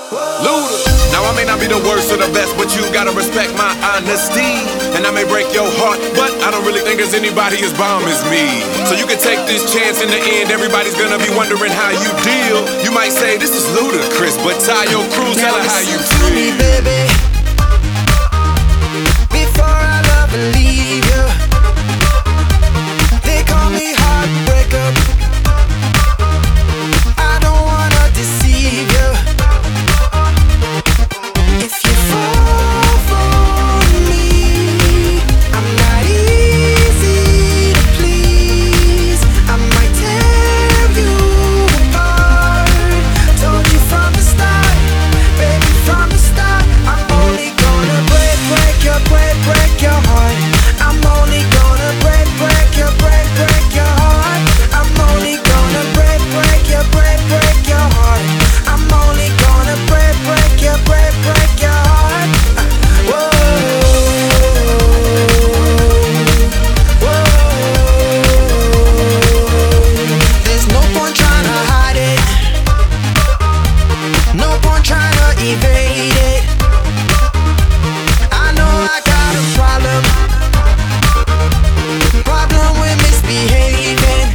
Luda. Now I may not be the worst or the best, but you gotta respect my honesty. And I may break your heart, but I don't really think there's anybody as bomb as me. So you can take this chance. In the end, everybody's gonna be wondering how you deal. You might say this is ludicrous, but Taio Cruz, tell her how you feel. Me, baby, before I love and leave you. They call me heartbreaker. I don't wanna deceive you. If you fall for me, I'm not easy to please. I might tear you apart. Told you from the start, baby, from the start. I'm only gonna break your heart. I'm only gonna break your heart. I'm only gonna break your heart. I'm only gonna break your heart. Whoa, whoa. There's no point trying to hide it. No point trying to evade it. I know I got a problem with misbehaving.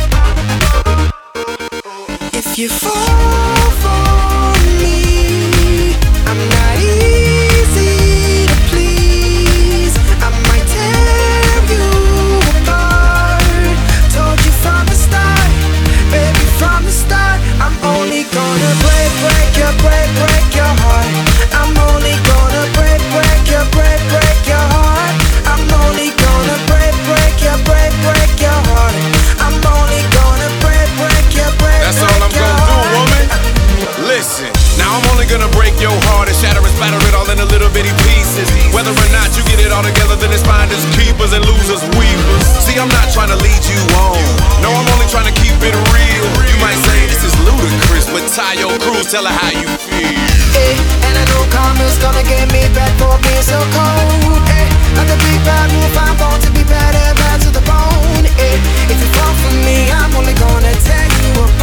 If you fall for me, I'm not easy to please. I might tear you apart. Told you from the start, baby, from the start. I'm only gonna break your heart. I'm only gonna break your heart. I'm only gonna break your heart. I'm only gonna break your That's all I'm gonna do, woman. Listen, now I'm only gonna break your heart and shatter and spatter it all into little bitty pieces. Whether or not you get it all together, then it's finders, keepers, and losers, weavers. See, I'm not trying to lead you on. No, I'm only trying to keep it real. You might say this is ludicrous, but Taio Cruz, tell her how you feel. Hey, and I know karma's gonna get me back for being so cold. Hey, like a big bad wolf, I'm born to be bad to the bone. Hey, if you fall for me, I'm only gonna tear you apart.